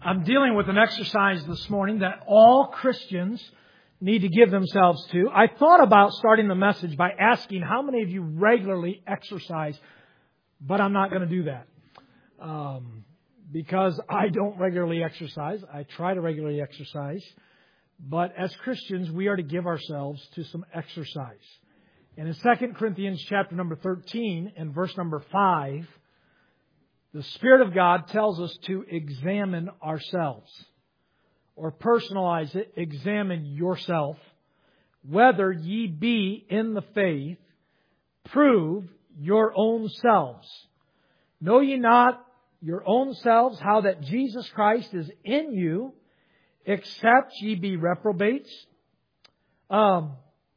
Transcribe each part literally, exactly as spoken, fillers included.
I'm dealing with an exercise this morning that all Christians need to give themselves to. I thought about starting the message by asking how many of you regularly exercise, but I'm not going to do that. Um, because I don't regularly exercise. I try to regularly exercise. But as Christians, we are to give ourselves to some exercise. And in Second Corinthians chapter number thirteen and verse number five, the Spirit of God tells us to examine ourselves. Or personalize it, examine yourself. Whether ye be in the faith, prove your own selves. Know ye not your own selves how that Jesus Christ is in you, except ye be reprobates? Um,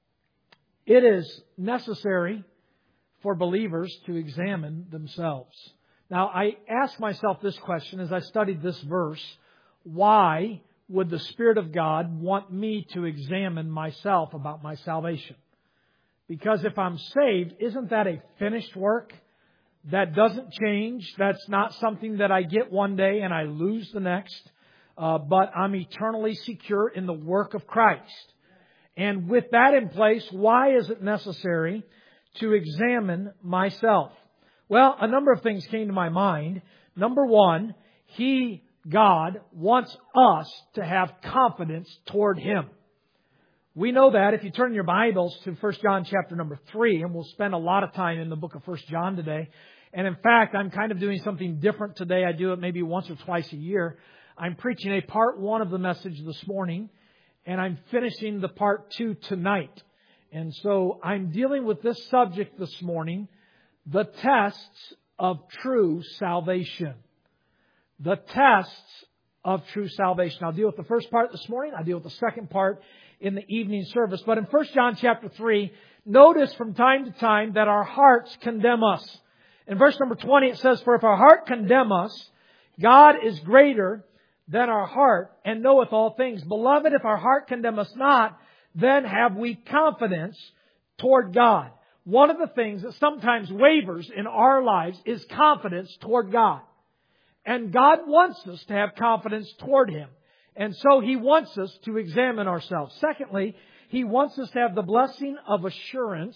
it is necessary for believers to examine themselves. Now, I asked myself this question as I studied this verse. Why would the Spirit of God want me to examine myself about my salvation? Because if I'm saved, isn't that a finished work? That doesn't change. That's not something that I get one day and I lose the next. Uh, but I'm eternally secure in the work of Christ. And with that in place, why is it necessary to examine myself? Well, a number of things came to my mind. Number one, He, God, wants us to have confidence toward Him. We know that if you turn your Bibles to First John chapter number three, and we'll spend a lot of time in the book of First John today. And in fact, I'm kind of doing something different today. I do it maybe once or twice a year. I'm preaching a part one of the message this morning, and I'm finishing the part two tonight. And so I'm dealing with this subject this morning, the tests of true salvation. The tests of true salvation. I'll deal with the first part this morning. I'll deal with the second part in the evening service. But in First John chapter three, notice from time to time that our hearts condemn us. In verse number twenty, it says, "For if our heart condemn us, God is greater than our heart, and knoweth all things. Beloved, if our heart condemn us not, then have we confidence toward God." One of the things that sometimes wavers in our lives is confidence toward God. And God wants us to have confidence toward Him. And so He wants us to examine ourselves. Secondly, He wants us to have the blessing of assurance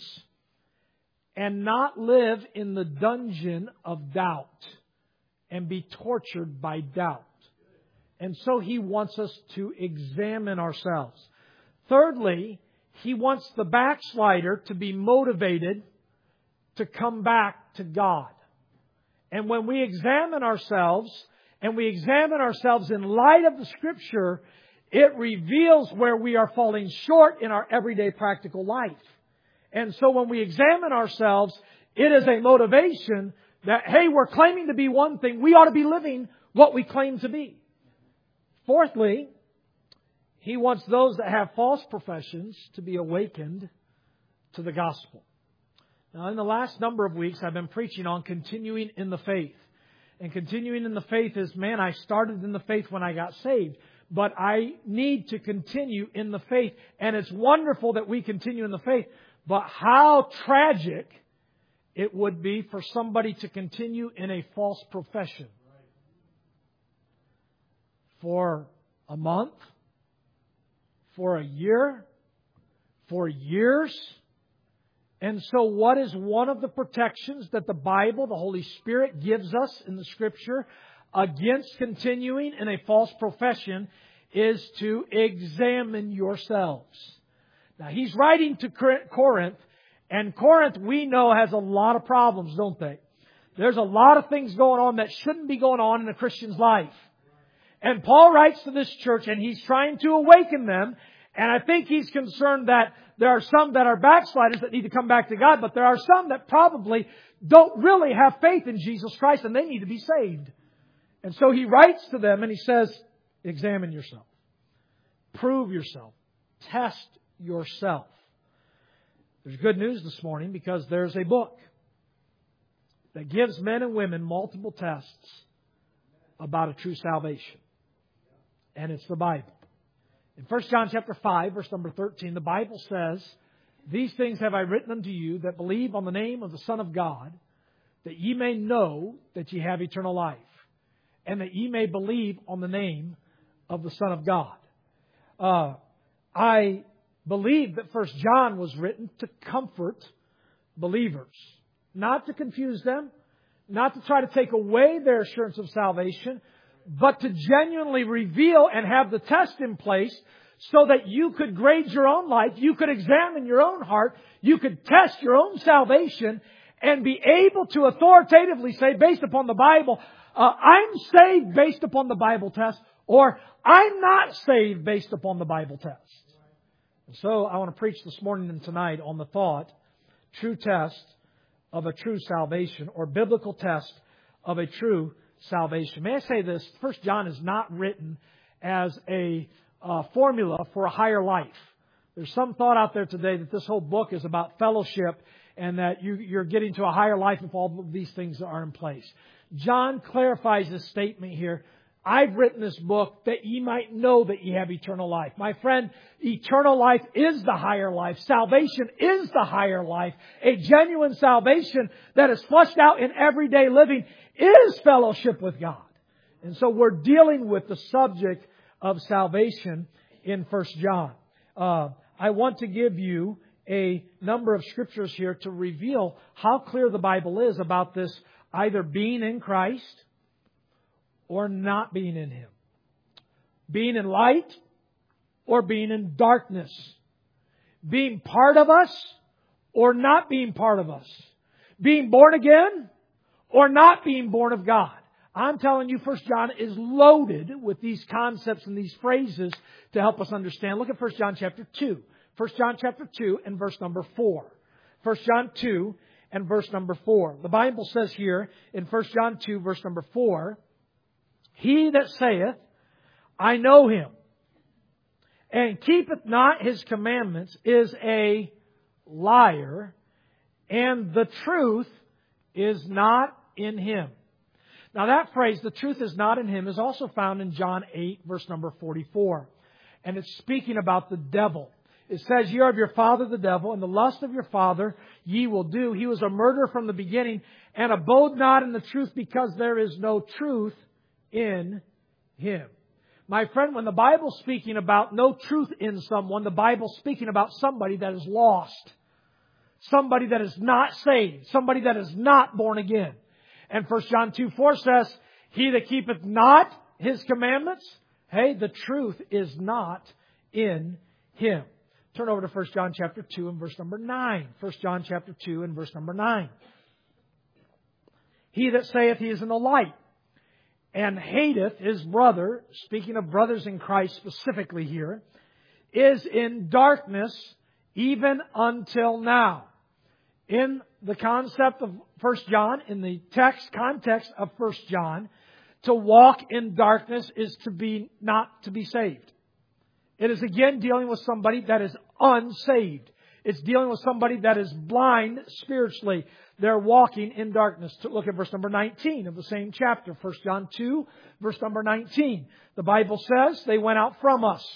and not live in the dungeon of doubt and be tortured by doubt. And so He wants us to examine ourselves. Thirdly, He wants the backslider to be motivated to come back to God. And when we examine ourselves, and we examine ourselves in light of the Scripture, it reveals where we are falling short in our everyday practical life. And so when we examine ourselves, it is a motivation that, hey, we're claiming to be one thing. We ought to be living what we claim to be. Fourthly, He wants those that have false professions to be awakened to the gospel. Now, in the last number of weeks, I've been preaching on continuing in the faith. And continuing in the faith is, man, I started in the faith when I got saved. But I need to continue in the faith. And it's wonderful that we continue in the faith. But how tragic it would be for somebody to continue in a false profession. For a month. For a year. For years. And so what is one of the protections that the Bible, the Holy Spirit, gives us in the Scripture against continuing in a false profession is to examine yourselves. Now, he's writing to Corinth, and Corinth, we know, has a lot of problems, don't they? There's a lot of things going on that shouldn't be going on in a Christian's life. And Paul writes to this church, and he's trying to awaken them. And I think he's concerned that there are some that are backsliders that need to come back to God, but there are some that probably don't really have faith in Jesus Christ, and they need to be saved. And so he writes to them and he says, examine yourself. Prove yourself. Test yourself. There's good news this morning because there's a book that gives men and women multiple tests about a true salvation. And it's the Bible. In First John chapter five, verse number thirteen, the Bible says, "These things have I written unto you that believe on the name of the Son of God, that ye may know that ye have eternal life. and that ye may believe on the name of the Son of God. Uh, I believe that First John was written to comfort believers, not to confuse them, not to try to take away their assurance of salvation, but to genuinely reveal and have the test in place so that you could grade your own life, you could examine your own heart, you could test your own salvation, and be able to authoritatively say, based upon the Bible, uh, I'm saved based upon the Bible test, or I'm not saved based upon the Bible test. And so I want to preach this morning and tonight on the thought, true test of a true salvation, or biblical test of a true salvation. May I say this? First John is not written as a uh, formula for a higher life. There's some thought out there today that this whole book is about fellowship and that you, you're getting to a higher life if all of these things are in place. John clarifies this statement here. I've written this book that ye might know that ye have eternal life. My friend, eternal life is the higher life. Salvation is the higher life. A genuine salvation that is fleshed out in everyday living is fellowship with God. And so we're dealing with the subject of salvation in First John. Uh, I want to give you a number of scriptures here to reveal how clear the Bible is about this either being in Christ or not being in Him. Being in light or being in darkness. Being part of us or not being part of us. Being born again or not being born of God. I'm telling you, First John is loaded with these concepts and these phrases to help us understand. Look at First John chapter two. First John chapter two and verse number four. First John two and verse number four. The Bible says here in First John two verse number four, He that saith, I know Him, and keepeth not His commandments, is a liar, and the truth is not in him. Now that phrase, the truth is not in him, is also found in John eight, verse number forty-four. And it's speaking about the devil. It says, ye are of your father the devil, and the lust of your father ye will do. He was a murderer from the beginning, and abode not in the truth, because there is no truth in him. My friend, when the Bible's speaking about no truth in someone, the Bible's speaking about somebody that is lost. Somebody that is not saved. Somebody that is not born again. And First John two four says, he that keepeth not his commandments, hey, the truth is not in him. Turn over to First John chapter two and verse number nine. First John chapter two and verse number nine. He that saith he is in the light, and hateth his brother, speaking of brothers in Christ specifically here, is in darkness even until now. In the concept of First John, in the text context of First John, to walk in darkness is to be not to be saved. It is again dealing with somebody that is unsaved. It's dealing with somebody that is blind spiritually. They're walking in darkness. To look at verse number nineteen of the same chapter. First John two, verse number nineteen. The Bible says, they went out from us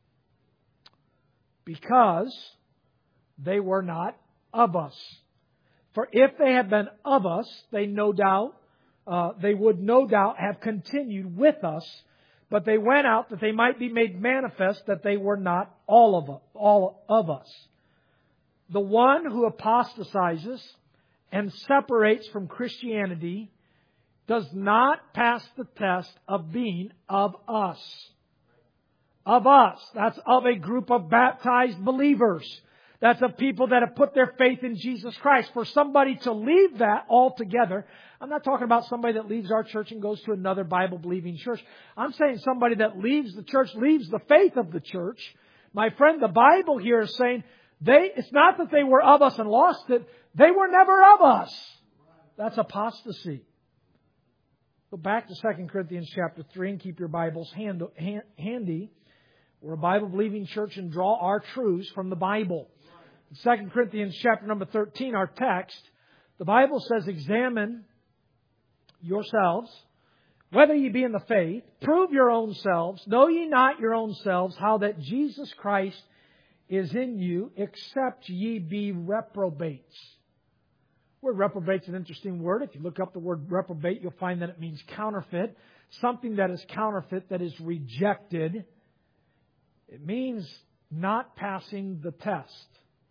because they were not of us. For if they had been of us, they no doubt, uh, they would no doubt have continued with us. But they went out that they might be made manifest that they were not all of us, all of us. The one who apostatizes and separates from Christianity does not pass the test of being of us. Of us. That's of a group of baptized believers. That's of people that have put their faith in Jesus Christ. For somebody to leave that altogether, I'm not talking about somebody that leaves our church and goes to another Bible-believing church. I'm saying somebody that leaves the church, leaves the faith of the church. My friend, the Bible here is saying, They, it's not that they were of us and lost it. They were never of us. That's apostasy. Go back to Second Corinthians chapter three and keep your Bibles hand, hand, handy. We're a Bible-believing church and draw our truths from the Bible. In Second Corinthians chapter number thirteen, our text, the Bible says, examine yourselves, whether ye be in the faith, prove your own selves, know ye not your own selves, how that Jesus Christ is in you, except ye be reprobates. word reprobate's an interesting word. If you look up the word reprobate, you'll find that it means counterfeit. Something that is counterfeit, that is rejected. It means not passing the test.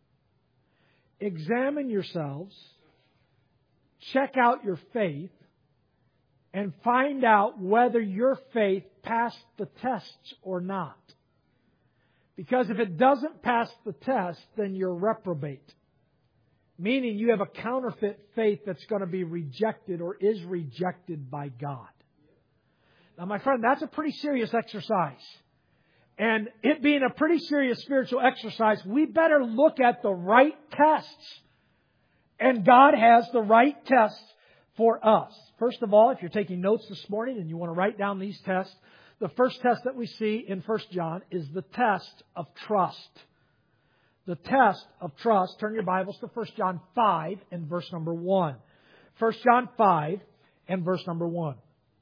Examine yourselves, check out your faith, and find out whether your faith passed the tests or not. Because if it doesn't pass the test, then you're reprobate. Meaning you have a counterfeit faith that's going to be rejected or is rejected by God. Now, my friend, that's a pretty serious exercise. And it being a pretty serious spiritual exercise, we better look at the right tests. And God has the right tests for us. First of all, if you're taking notes this morning and you want to write down these tests, the first test that we see in First John is the test of trust. The test of trust. Turn your Bibles to First John five and verse number one. First John five and verse number one.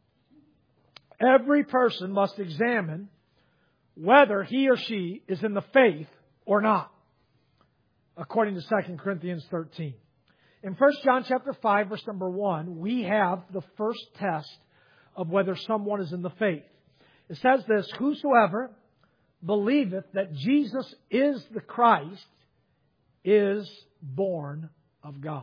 Every person must examine whether he or she is in the faith or not, according to Second Corinthians thirteen. In First John chapter five, verse number one, we have the first test of whether someone is in the faith. It says this, whosoever believeth that Jesus is the Christ is born of God.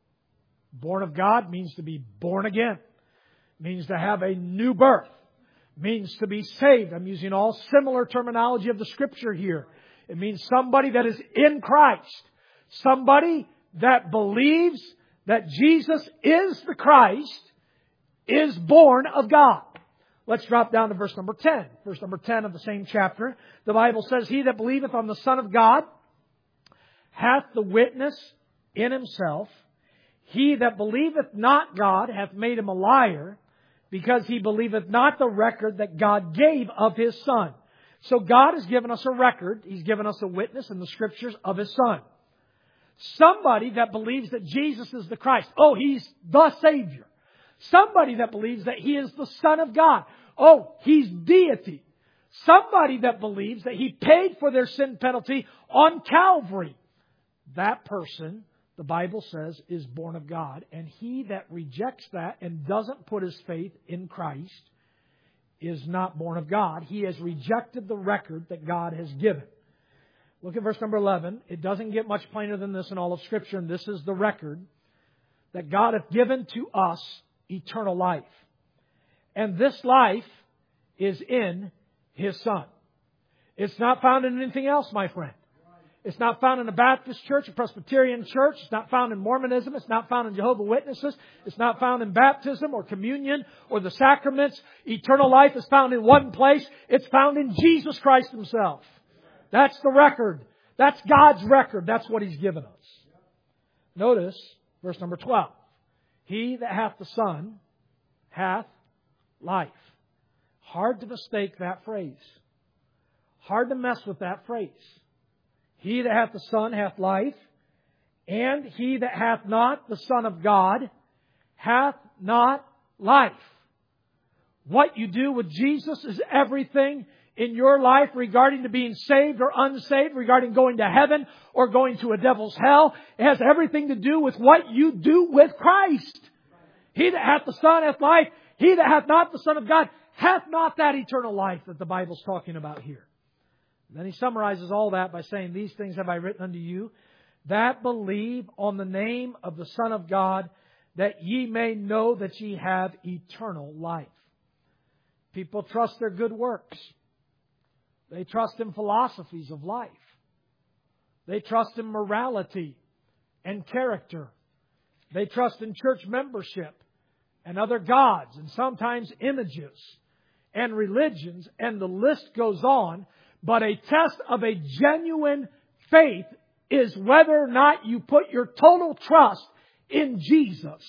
Born of God means to be born again. Means to have a new birth. Means to be saved. I'm using all similar terminology of the Scripture here. It means somebody that is in Christ. Somebody that believes that Jesus is the Christ is born of God. Let's drop down to verse number ten. Verse number ten of the same chapter. The Bible says, he that believeth on the Son of God hath the witness in himself. He that believeth not God hath made him a liar, because he believeth not the record that God gave of His Son. So God has given us a record. He's given us a witness in the Scriptures of His Son. Somebody that believes that Jesus is the Christ. Oh, He's the Savior. Somebody that believes that He is the Son of God. Oh, He's deity. Somebody that believes that He paid for their sin penalty on Calvary. That person, the Bible says, is born of God. And he that rejects that and doesn't put his faith in Christ is not born of God. He has rejected the record that God has given. Look at verse number eleven. It doesn't get much plainer than this in all of Scripture. And this is the record that God hath given to us eternal life. And this life is in His Son. It's not found in anything else, my friend. It's not found in a Baptist church, a Presbyterian church. It's not found in Mormonism. It's not found in Jehovah's Witnesses. It's not found in baptism or communion or the sacraments. Eternal life is found in one place. It's found in Jesus Christ Himself. That's the record. That's God's record. That's what He's given us. Notice verse number twelve. He that hath the Son hath life. Hard to mistake that phrase. Hard to mess with that phrase. He that hath the Son hath life, and he that hath not the Son of God hath not life. What you do with Jesus is everything in your life regarding to being saved or unsaved, regarding going to heaven or going to a devil's hell. It has everything to do with what you do with Christ. He that hath the Son hath life. He that hath not the Son of God hath not that eternal life that the Bible's talking about here. Then he summarizes all that by saying, these things have I written unto you, that believe on the name of the Son of God, that ye may know that ye have eternal life. People trust their good works. They trust in philosophies of life. They trust in morality and character. They trust in church membership and other gods and sometimes images and religions, and the list goes on. But a test of a genuine faith is whether or not you put your total trust in Jesus.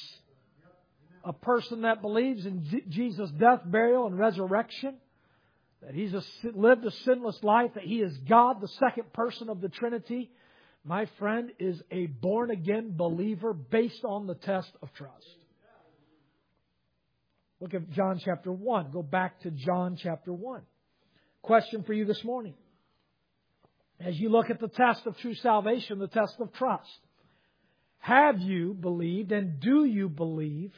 A person that believes in Jesus' death, burial, and resurrection, that He's a, lived a sinless life, that He is God, the second person of the Trinity, my friend, is a born-again believer based on the test of trust. Look at John chapter one. Go back to John chapter one. Question for you this morning. As you look at the test of true salvation, the test of trust, Have you believed and do you believe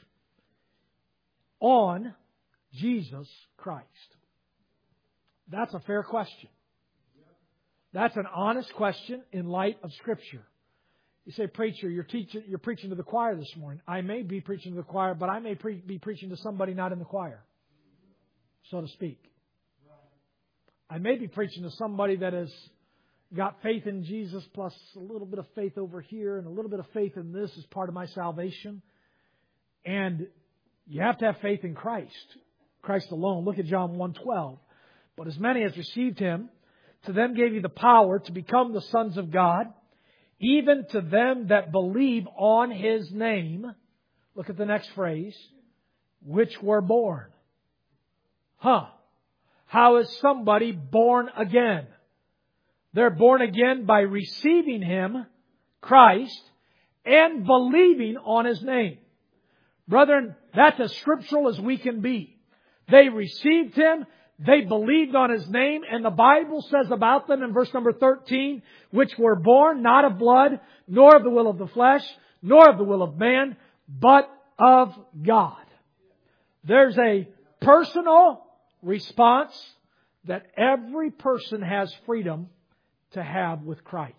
on Jesus Christ? That's a fair question. That's an honest question in light of Scripture. You say, preacher, you're teaching, you're preaching to the choir this morning. I may be preaching to the choir, but I may pre- be preaching to somebody not in the choir, so to speak. I may be preaching to somebody that has got faith in Jesus plus a little bit of faith over here and a little bit of faith in this as part of my salvation. And you have to have faith in Christ, Christ alone. Look at John one twelve. But as many as received Him, to them gave He the power to become the sons of God, even to them that believe on His name. Look at the next phrase. Which were born. Huh. How is somebody born again? They're born again by receiving Him, Christ, and believing on His name. Brethren, that's as scriptural as we can be. They received Him, they believed on His name, and the Bible says about them in verse number thirteen, which were born not of blood, nor of the will of the flesh, nor of the will of man, but of God. There's a personal response that every person has freedom to have with Christ.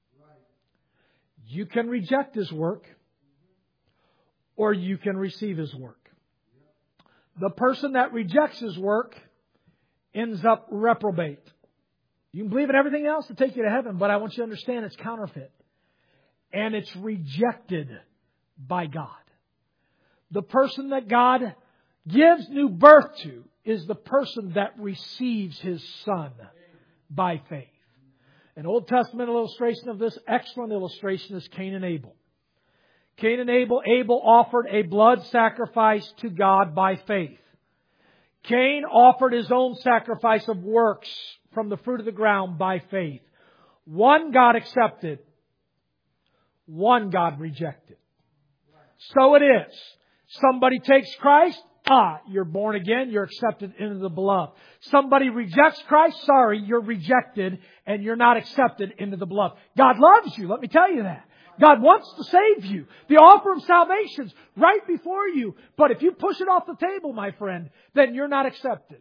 You can reject His work, or you can receive His work. The person that rejects His work ends up reprobate. You can believe in everything else to take you to heaven, but I want you to understand it's counterfeit. And it's rejected by God. The person that God gives new birth to is the person that receives His Son by faith. An Old Testament illustration of this excellent illustration is Cain and Abel. Cain and Abel, Abel offered a blood sacrifice to God by faith. Cain offered his own sacrifice of works from the fruit of the ground by faith. One God accepted, one God rejected. So it is. Somebody takes Christ, ah, you're born again, you're accepted into the beloved. Somebody rejects Christ, sorry, you're rejected and you're not accepted into the beloved. God loves you, let me tell you that. God wants to save you. The offer of salvation's right before you. But if you push it off the table, my friend, then you're not accepted.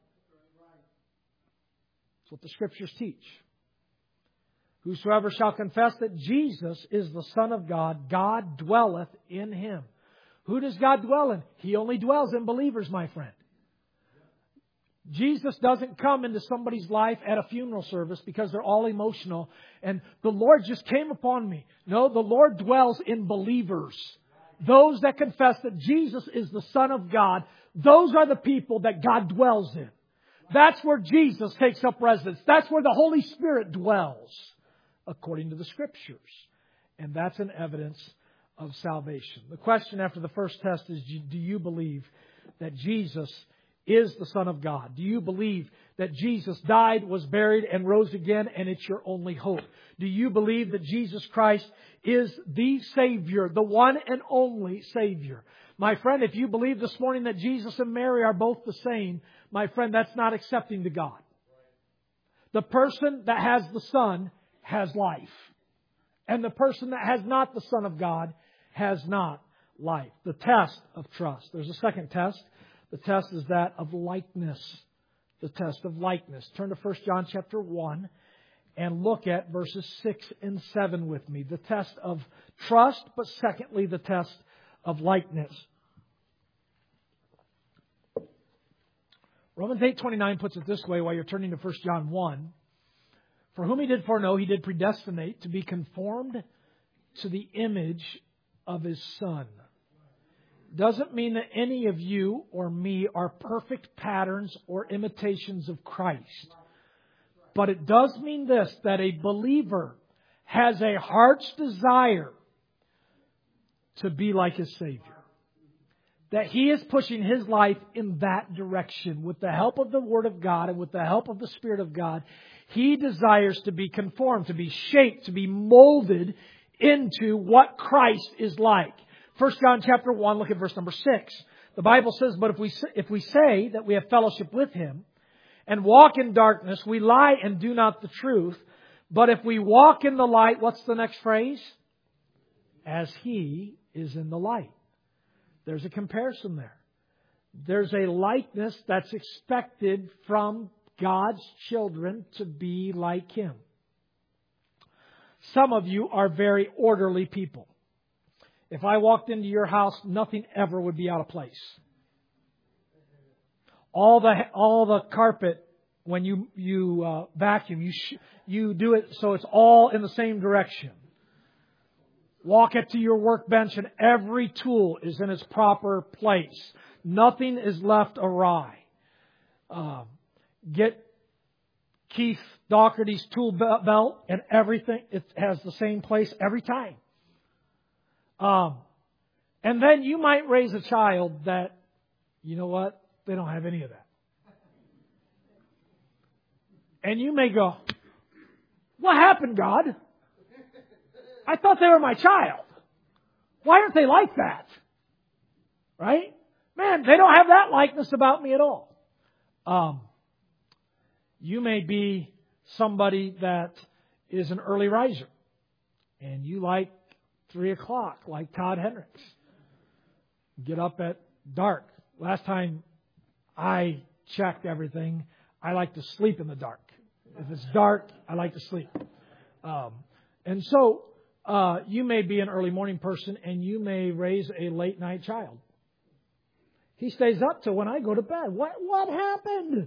That's what the Scriptures teach. Whosoever shall confess that Jesus is the Son of God, God dwelleth in Him. Who does God dwell in? He only dwells in believers, my friend. Jesus doesn't come into somebody's life at a funeral service because they're all emotional and the Lord just came upon me. No, the Lord dwells in believers. Those that confess that Jesus is the Son of God, those are the people that God dwells in. That's where Jesus takes up residence. That's where the Holy Spirit dwells, according to the Scriptures. And that's an evidence of salvation. The question after the first test is, do you believe that Jesus is the Son of God? Do you believe that Jesus died, was buried, and rose again, and it's your only hope? Do you believe that Jesus Christ is the Savior, the one and only Savior? My friend, if you believe this morning that Jesus and Mary are both the same, my friend, that's not accepting to God. The person that has the Son has life. And the person that has not the Son of God has not life. The test of trust. There's a second test. The test is that of likeness. The test of likeness. Turn to First John chapter one and look at verses six and seven with me. The test of trust, but secondly, the test of likeness. Romans eight twenty-nine puts it this way while you're turning to First John one. For whom He did foreknow, He did predestinate to be conformed to the image of His Son. Doesn't mean that any of you or me are perfect patterns or imitations of Christ. But it does mean this, that a believer has a heart's desire to be like his Savior. That he is pushing his life in that direction. With the help of the Word of God and with the help of the Spirit of God, he desires to be conformed, to be shaped, to be molded into what Christ is like. First John chapter one, look at verse number six. The Bible says, but if we if we say that we have fellowship with Him and walk in darkness, we lie and do not the truth. But if we walk in the light, what's the next phrase? as He is in the light. There's a comparison there. There's a likeness that's expected from God's children to be like Him. Some of you are very orderly people. If I walked into your house, nothing ever would be out of place. All the all the carpet, when you you uh, vacuum, you sh- you do it so it's all in the same direction. Walk it to your workbench, and every tool is in its proper place. Nothing is left awry. Uh, get Keith Doherty's tool belt, and everything, it has the same place every time. Um, and then you might raise a child that, you know what, they don't have any of that. And you may go, what happened, God? I thought they were my child. Why aren't they like that? Right? Man, they don't have that likeness about me at all. Um, you may be somebody that is an early riser, and you like three o'clock, like Todd Hendricks. Get up at dark. Last time I checked everything, I like to sleep in the dark. If it's dark, I like to sleep. Um, and so uh, you may be an early morning person, and you may raise a late night child. He stays up till when I go to bed. What what happened?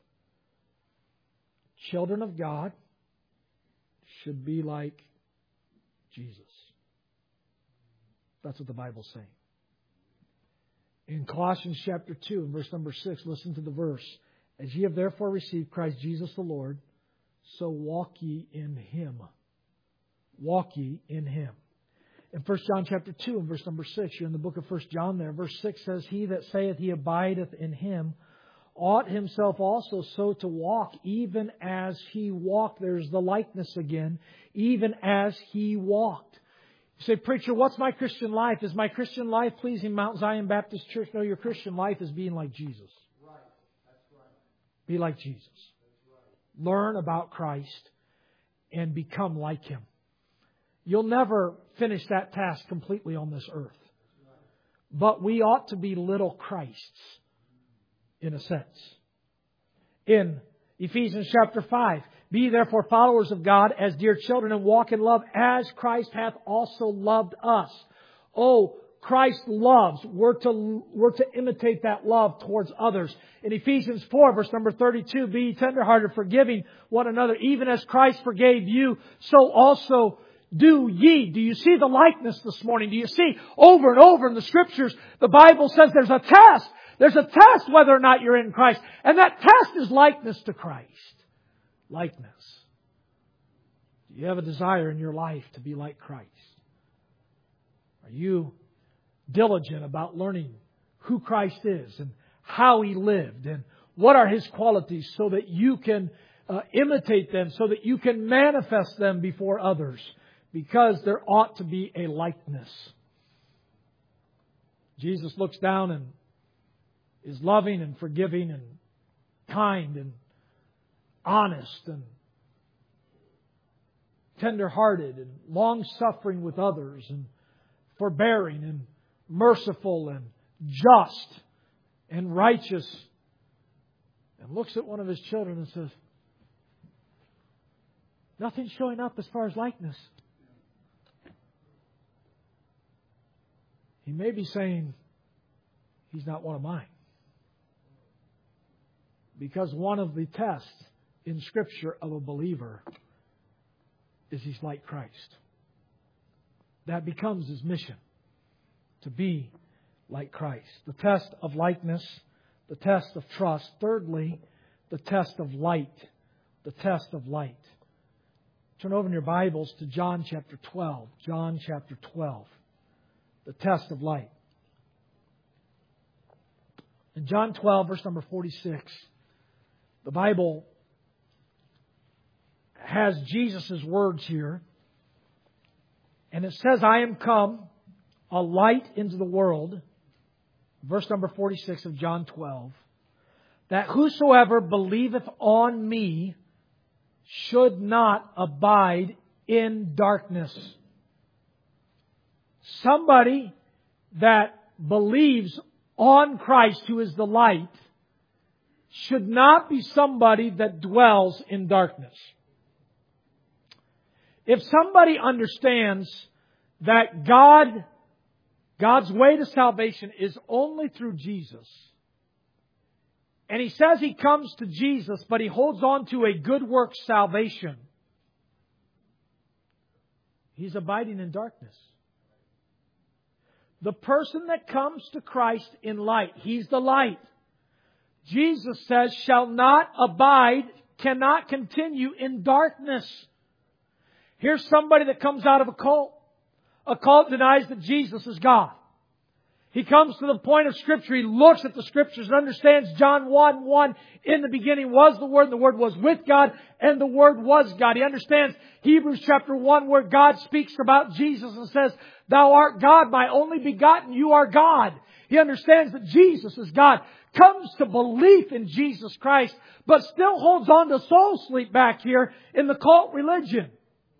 Children of God should be like Jesus. That's what the Bible's saying. In Colossians chapter two and verse number six, listen to the verse. As ye have therefore received Christ Jesus the Lord, so walk ye in Him. Walk ye in Him. In First John chapter two and verse number six, you're in the book of First John there. Verse six says, He that saith he abideth in Him ought himself also so to walk, even as He walked. There's the likeness again. Even as He walked. You say, preacher, what's my Christian life? Is my Christian life pleasing Mount Zion Baptist Church? No, your Christian life is being like Jesus. Right. That's right. Be like Jesus. That's right. Learn about Christ and become like Him. You'll never finish that task completely on this earth. But we ought to be little Christs, in a sense. In Ephesians chapter five, be ye therefore followers of God as dear children, and walk in love as Christ hath also loved us. Oh, Christ loves. We're to, we're to imitate that love towards others. In Ephesians four, verse number thirty-two, be ye tenderhearted, forgiving one another, even as Christ forgave you, so also do ye. Do you see the likeness this morning? Do you see over and over in the Scriptures, the Bible says there's a test. There's a test whether or not you're in Christ. And that test is likeness to Christ. Likeness. Do you have a desire in your life to be like Christ? Are you diligent about learning who Christ is and how He lived and what are His qualities so that you can uh, imitate them, so that you can manifest them before others? Because there ought to be a likeness. Jesus looks down and is loving and forgiving and kind and honest and tender-hearted and long-suffering with others and forbearing and merciful and just and righteous, and looks at one of His children and says, nothing's showing up as far as likeness. He may be saying, he's not one of mine. Because one of the tests in Scripture of a believer is he's like Christ. That becomes his mission, to be like Christ. The test of likeness, the test of trust. Thirdly, the test of light. The test of light. Turn over in your Bibles to John chapter twelve. John chapter twelve. The test of light. In John twelve, verse number forty-six, the Bible has Jesus' words here. And it says, I am come, a light into the world. Verse number forty-six of John twelve. That whosoever believeth on me should not abide in darkness. somebody that believes on Christ, who is the light, should not be somebody that dwells in darkness. If somebody understands that God, God's way to salvation is only through Jesus, and he says he comes to Jesus, but he holds on to a good work salvation, he's abiding in darkness. The person that comes to Christ in light, he's the light. Jesus says, shall not abide, cannot continue in darkness. Here's somebody that comes out of a cult. A cult denies that Jesus is God. He comes to the point of Scripture. He looks at the Scriptures and understands John one one. In the beginning was the Word, and the Word was with God, and the Word was God. He understands Hebrews chapter one, where God speaks about Jesus and says, Thou art God, my only begotten, you are God. He understands that Jesus is God. Comes to belief in Jesus Christ, but still holds on to soul sleep back here in the cult religion.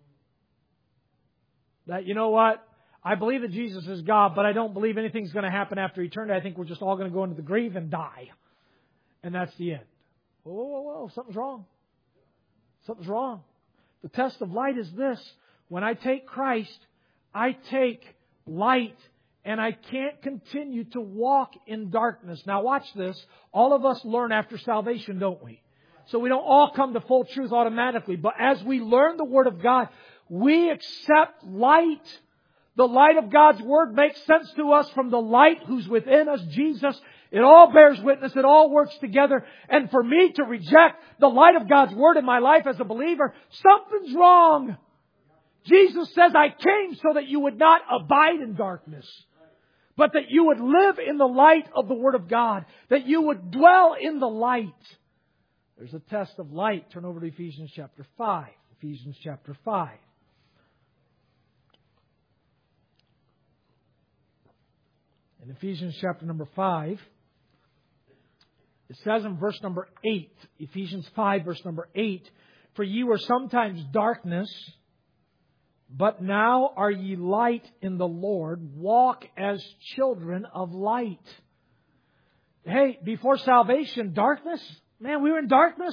That, you know what? I believe that Jesus is God, but I don't believe anything's going to happen after eternity. I think we're just all going to go into the grave and die. And that's the end. Whoa, whoa, whoa, whoa. Something's wrong. Something's wrong. The test of light is this. When I take Christ, I take light, and I can't continue to walk in darkness. Now watch this. All of us learn after salvation, don't we? So we don't all come to full truth automatically. But as we learn the Word of God, we accept light. The light of God's Word makes sense to us from the light who's within us, Jesus. It all bears witness. It all works together. And for me to reject the light of God's Word in my life as a believer, something's wrong. Jesus says, I came so that you would not abide in darkness, but that you would live in the light of the Word of God, that you would dwell in the light. There's a test of light. Turn over to Ephesians chapter five. Ephesians chapter five. In Ephesians chapter number five, it says in verse number eight, Ephesians five, verse number eight, For ye were sometimes darkness, but now are ye light in the Lord. Walk as children of light. Hey, before salvation, darkness? Man, we were in darkness.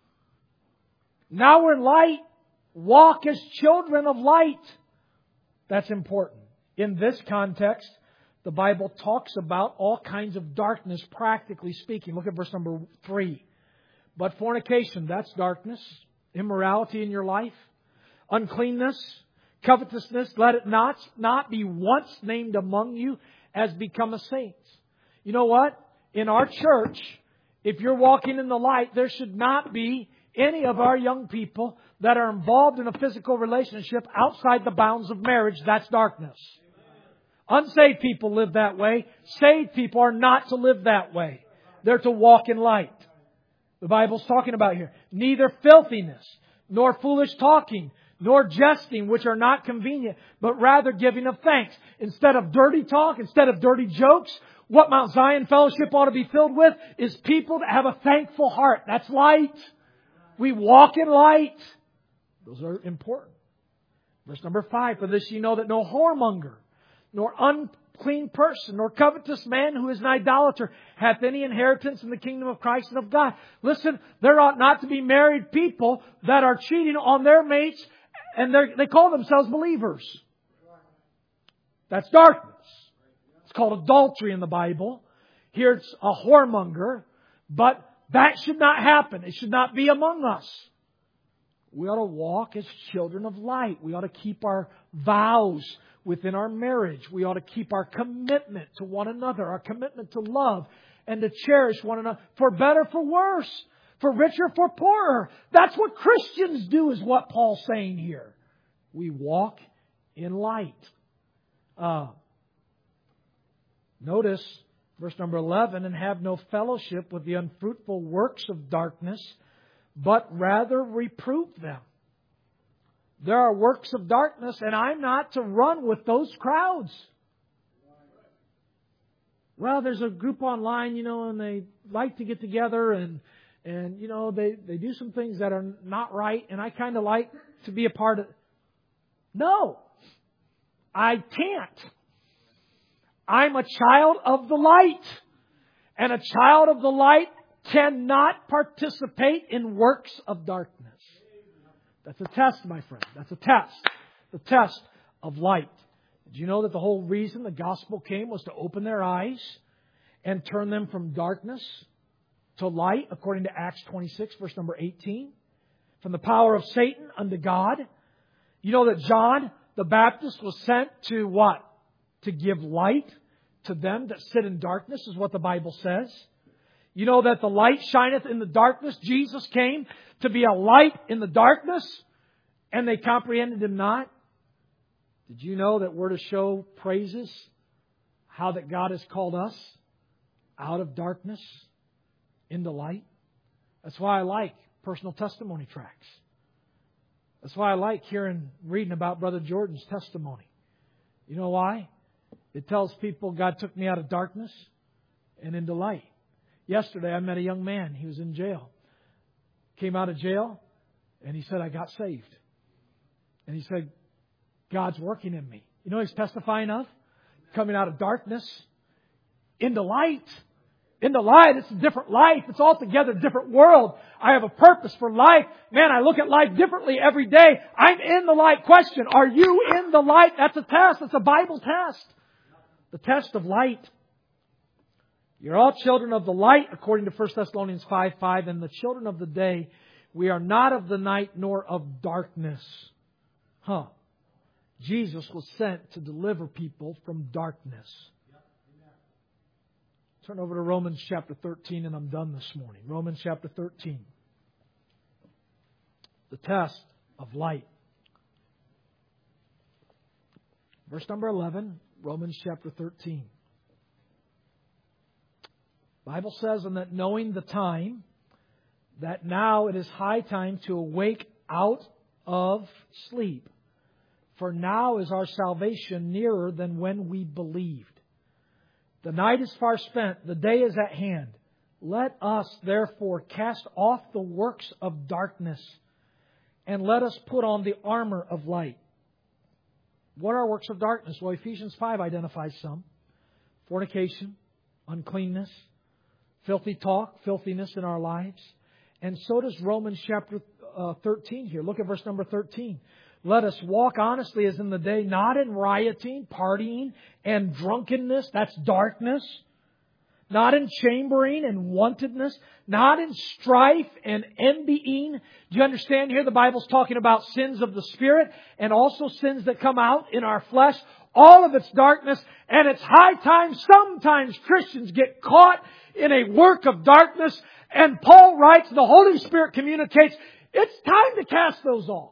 Now we're in light. Walk as children of light. That's important. In this context, the Bible talks about all kinds of darkness, practically speaking. Look at verse number three. But fornication, that's darkness. Immorality in your life. Uncleanness. Covetousness, let it not, not be once named among you as become a saint. You know what? In our church, if you're walking in the light, there should not be any of our young people that are involved in a physical relationship outside the bounds of marriage. That's darkness. Unsaved people live that way. Saved people are not to live that way. They're to walk in light. The Bible's talking about here. Neither filthiness, nor foolish talking, nor jesting, which are not convenient, but rather giving of thanks. Instead of dirty talk, instead of dirty jokes, what Mount Zion Fellowship ought to be filled with is people that have a thankful heart. That's light. We walk in light. Those are important. Verse number five, For this ye know that no whoremonger, nor unclean person, nor covetous man who is an idolater hath any inheritance in the kingdom of Christ and of God. Listen, there ought not to be married people that are cheating on their mates, and they call themselves believers. That's darkness. It's called adultery in the Bible. Here it's a whoremonger. But that should not happen. It should not be among us. We ought to walk as children of light. We ought to keep our vows within our marriage. We ought to keep our commitment to one another. Our commitment to love and to cherish one another. For better, for worse. For richer, for poorer. That's what Christians do, is what Paul's saying here. We walk in light. Uh, notice verse number eleven, And have no fellowship with the unfruitful works of darkness, but rather reprove them. There are works of darkness, and I'm not to run with those crowds. Well, there's a group online, you know, and they like to get together and And, you know, they, they do some things that are not right, and I kind of like to be a part of it. No, I can't. I'm a child of the light. And a child of the light cannot participate in works of darkness. That's a test, my friend. That's a test. The test of light. Did you know that the whole reason the gospel came was to open their eyes and turn them from darkness to light, according to Acts twenty-six, verse number eighteen? From the power of Satan unto God. You know that John the Baptist was sent to what? To give light to them that sit in darkness, is what the Bible says. You know that the light shineth in the darkness. Jesus came to be a light in the darkness, and they comprehended Him not. Did you know that we're to show praises how that God has called us out of darkness into light? That's why I like personal testimony tracts. That's why I like hearing, reading about Brother Jordan's testimony. You know why? It tells people God took me out of darkness and into light. Yesterday I met a young man. He was in jail. Came out of jail and he said, I got saved. And he said, God's working in me. You know what he's testifying of? Coming out of darkness into light. Into light. It's a different life. It's altogether a different world. I have a purpose for life. Man, I look at life differently every day. I'm in the light. Question, are you in the light? That's a test. It's a Bible test. The test of light. You're all children of the light, according to First Thessalonians five five, and the children of the day. We are not of the night nor of darkness. Huh. Jesus was sent to deliver people from darkness. Turn over to Romans chapter thirteen, and I'm done this morning. Romans chapter thirteen. The test of light. Verse number eleven, Romans chapter thirteen. The Bible says, and that knowing the time, that now it is high time to awake out of sleep. For now is our salvation nearer than when we believed. The night is far spent, the day is at hand. Let us therefore cast off the works of darkness, and let us put on the armor of light. What are works of darkness? Well, Ephesians five identifies some. Fornication, uncleanness, filthy talk, filthiness in our lives. And so does Romans chapter uh, thirteen here. Look at verse number thirteen. Let us walk honestly as in the day, not in rioting, partying, and drunkenness. That's darkness. Not in chambering and wantedness. Not in strife and envying. Do you understand here? The Bible's talking about sins of the Spirit and also sins that come out in our flesh. All of it's darkness. And it's high time sometimes Christians get caught in a work of darkness. And Paul writes, the Holy Spirit communicates, it's time to cast those off.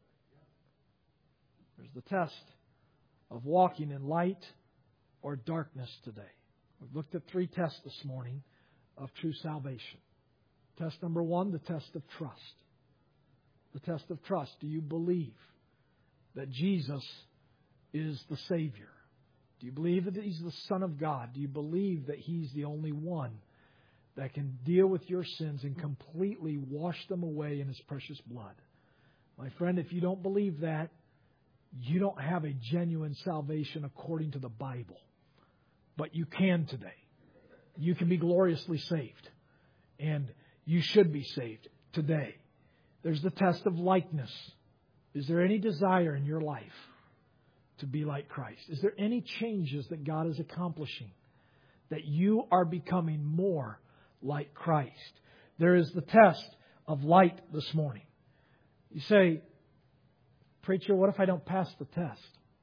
The test of walking in light or darkness today. We've looked at three tests this morning of true salvation. Test number one, the test of trust. The test of trust. Do you believe that Jesus is the Savior? Do you believe that He's the Son of God? Do you believe that He's the only one that can deal with your sins and completely wash them away in His precious blood? My friend, if you don't believe that, you don't have a genuine salvation according to the Bible. But you can today. You can be gloriously saved. And you should be saved today. There's the test of likeness. Is there any desire in your life to be like Christ? Is there any changes that God is accomplishing that you are becoming more like Christ? There is the test of light this morning. You say, Preacher, what if I don't pass the test?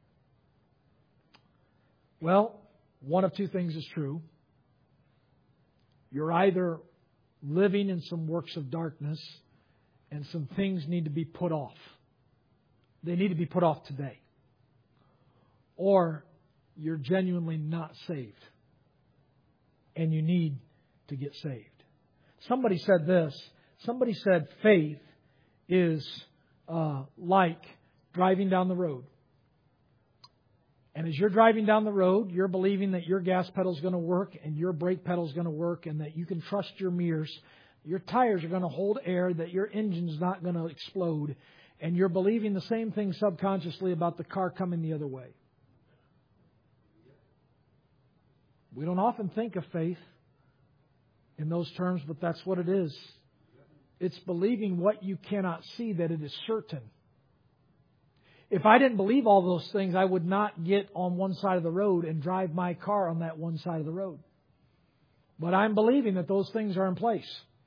Well, one of two things is true. You're either living in some works of darkness and some things need to be put off. They need to be put off today. Or you're genuinely not saved and you need to get saved. Somebody said this. Somebody said faith is uh, like driving down the road. And as you're driving down the road, you're believing that your gas pedal is going to work and your brake pedal is going to work and that you can trust your mirrors. Your tires are going to hold air, that your engine's not going to explode. And you're believing the same thing subconsciously about the car coming the other way. We don't often think of faith in those terms, but that's what it is. It's believing what you cannot see, that it is certain. If I didn't believe all those things, I would not get on one side of the road and drive my car on that one side of the road. But I'm believing that those things are in place.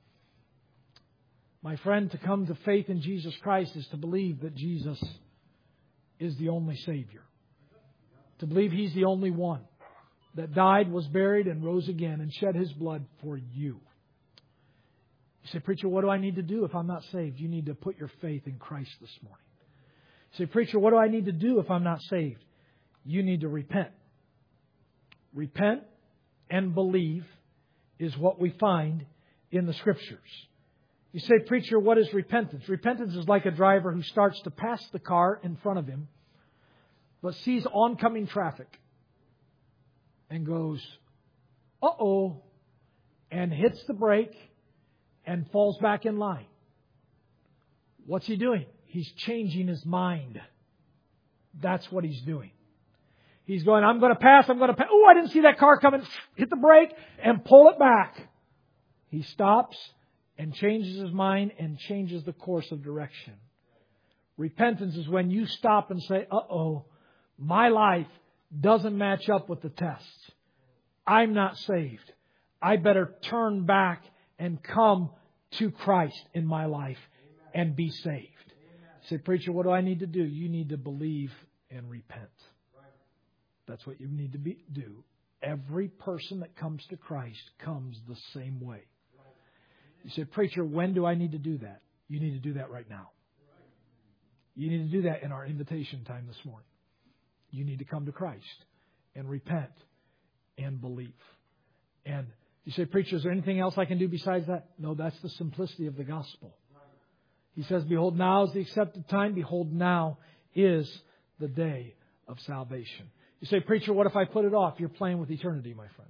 My friend, to come to faith in Jesus Christ is to believe that Jesus is the only Savior. To believe He's the only one that died, was buried, and rose again and shed His blood for you. You say, preacher, what do I need to do if I'm not saved? You need to put your faith in Christ this morning. You say, preacher, what do I need to do if I'm not saved? You need to repent. Repent and believe is what we find in the Scriptures. You say, preacher, what is repentance? Repentance is like a driver who starts to pass the car in front of him, but sees oncoming traffic and goes, uh-oh, and hits the brake and falls back in line. What's he doing? He's changing his mind. That's what he's doing. He's going, I'm going to pass, I'm going to pass. Oh, I didn't see that car coming. Hit the brake and pull it back. He stops and changes his mind and changes the course of direction. Repentance is when you stop and say, uh-oh, my life doesn't match up with the test. I'm not saved. I better turn back and come to Christ in my life and be saved. Say, preacher, what do I need to do? You need to believe and repent. That's what you need to be, do. Every person that comes to Christ comes the same way. You say, preacher, when do I need to do that? You need to do that right now. You need to do that in our invitation time this morning. You need to come to Christ and repent and believe. And you say, preacher, is there anything else I can do besides that? No, that's the simplicity of the gospel. He says, behold, now is the accepted time. Behold, now is the day of salvation. You say, preacher, what if I put it off? You're playing with eternity, my friend.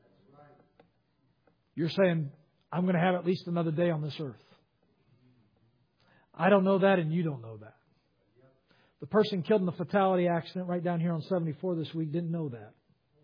You're saying, I'm going to have at least another day on this earth. I don't know that, and you don't know that. The person killed in the fatality accident right down here on seventy-four this week didn't know that.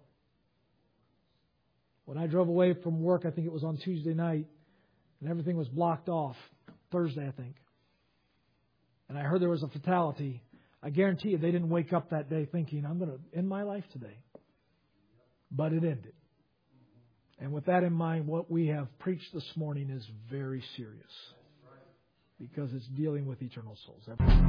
When I drove away from work, I think it was on Tuesday night, and everything was blocked off. Thursday, I think. And I heard there was a fatality. I guarantee you they didn't wake up that day thinking, I'm going to end my life today. But it ended. And with that in mind, what we have preached this morning is very serious. Because it's dealing with eternal souls.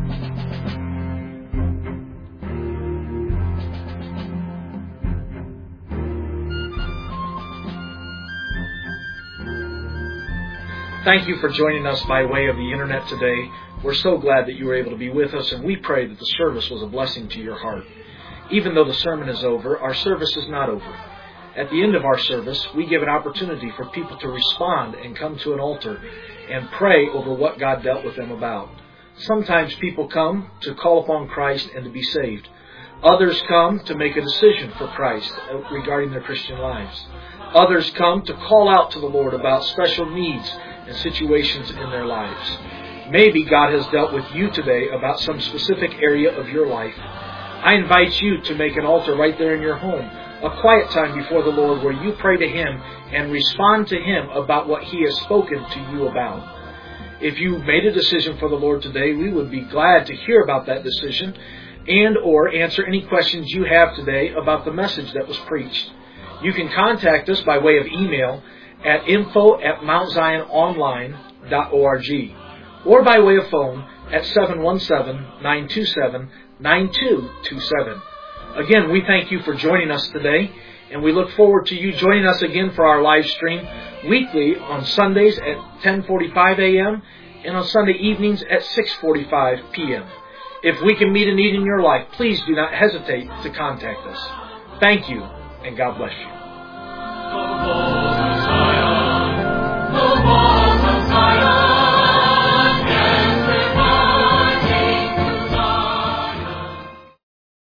Thank you for joining us by way of the Internet today. We're so glad that you were able to be with us, and we pray that the service was a blessing to your heart. Even though the sermon is over, our service is not over. At the end of our service, we give an opportunity for people to respond and come to an altar and pray over what God dealt with them about. Sometimes people come to call upon Christ and to be saved. Others come to make a decision for Christ regarding their Christian lives. Others come to call out to the Lord about special needs and situations in their lives. Maybe God has dealt with you today about some specific area of your life. I invite you to make an altar right there in your home, a quiet time before the Lord where you pray to Him and respond to Him about what He has spoken to you about. If you made a decision for the Lord today, we would be glad to hear about that decision and or answer any questions you have today about the message that was preached. You can contact us by way of email at info at mount zion online dot org or by way of phone at seven one seven, nine two seven, nine two two seven. Again, we thank you for joining us today, and we look forward to you joining us again for our live stream weekly on Sundays at ten forty-five a.m. and on Sunday evenings at six forty-five p.m. If we can meet a need in your life, please do not hesitate to contact us. Thank you, and God bless you.